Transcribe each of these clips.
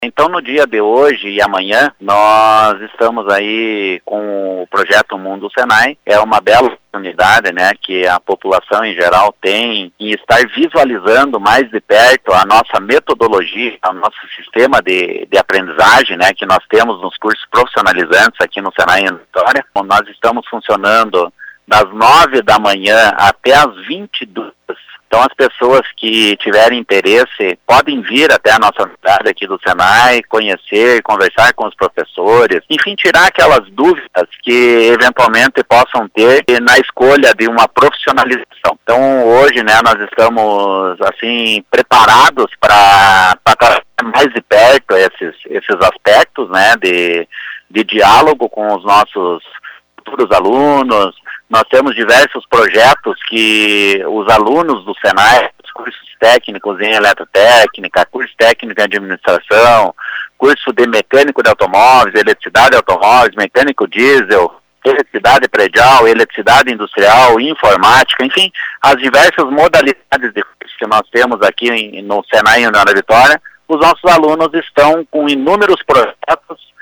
Então, no dia de hoje e amanhã, nós estamos aí com o projeto Mundo Senai. É uma bela oportunidade, né, que a população em geral tem em estar visualizando mais de perto a nossa metodologia, o nosso sistema de aprendizagem, né, que nós temos nos cursos profissionalizantes aqui no Senai em Vitória. Nós estamos funcionando das 9 da manhã até as 22. Então, as pessoas que tiverem interesse podem vir até a nossa unidade aqui do Senai, conhecer, conversar com os professores, enfim, tirar aquelas dúvidas que eventualmente possam ter na escolha de uma profissionalização. Então, hoje, né, nós estamos, assim, preparados para tratar mais de perto esses aspectos, né, de diálogo com os nossos futuros alunos. Nós temos diversos projetos que os alunos do Senai, os cursos técnicos em eletrotécnica, curso técnico em administração, curso de mecânico de automóveis, eletricidade de automóveis, mecânico diesel, eletricidade predial, eletricidade industrial, informática, enfim, as diversas modalidades de curso que nós temos aqui no Senai em Nova Vitória. Os nossos alunos estão com inúmeros projetos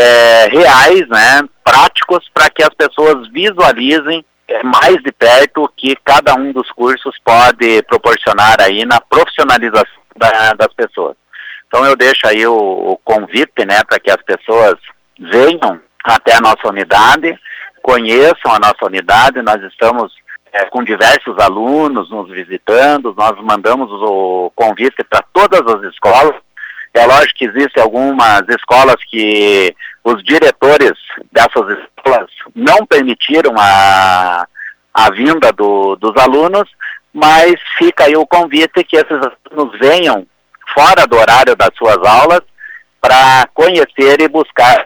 reais, né, práticos, para que as pessoas visualizem mais de perto o que cada um dos cursos pode proporcionar aí na profissionalização das pessoas. Então eu deixo aí o convite, né, para que as pessoas venham até a nossa unidade, conheçam a nossa unidade. Nós estamos com diversos alunos nos visitando, nós mandamos o convite para todas as escolas. É lógico que existem algumas escolas que os diretores dessas escolas não permitiram a vinda dos alunos, mas fica aí o convite que esses alunos venham fora do horário das suas aulas para conhecer e buscar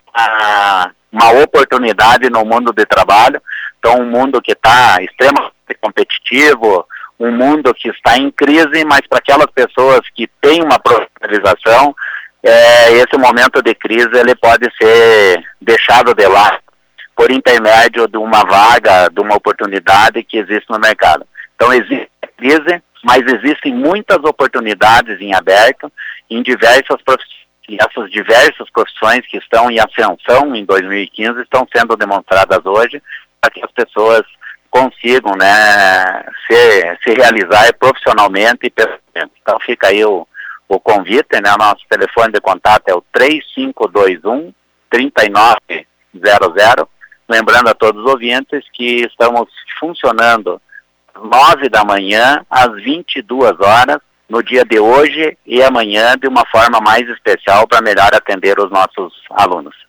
uma oportunidade no mundo de trabalho. Então, um mundo que está extremamente competitivo, um mundo que está em crise, mas para aquelas pessoas que têm uma profissionalização, esse momento de crise ele pode ser deixado de lado por intermédio de uma vaga, de uma oportunidade que existe no mercado. Então existe crise, mas existem muitas oportunidades em aberto em diversas profissões. E essas diversas profissões que estão em ascensão em 2015 estão sendo demonstradas hoje para que as pessoas consigam, né, se realizar profissionalmente e pessoalmente. Então fica aí o convite, né, nosso telefone de contato é o 3521-3900, lembrando a todos os ouvintes que estamos funcionando às 9 da manhã às 22 horas, no dia de hoje e amanhã, de uma forma mais especial para melhor atender os nossos alunos.